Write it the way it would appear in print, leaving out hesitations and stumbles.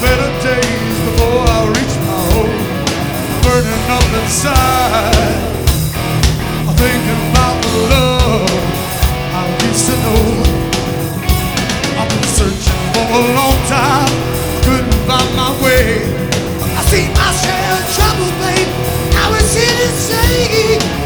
better days before I reach my home. Burning up inside, I'm thinking about the love I used to know. I've been searching for a long time, I couldn't find my way. I see my share of trouble, babe, now it's here to stay.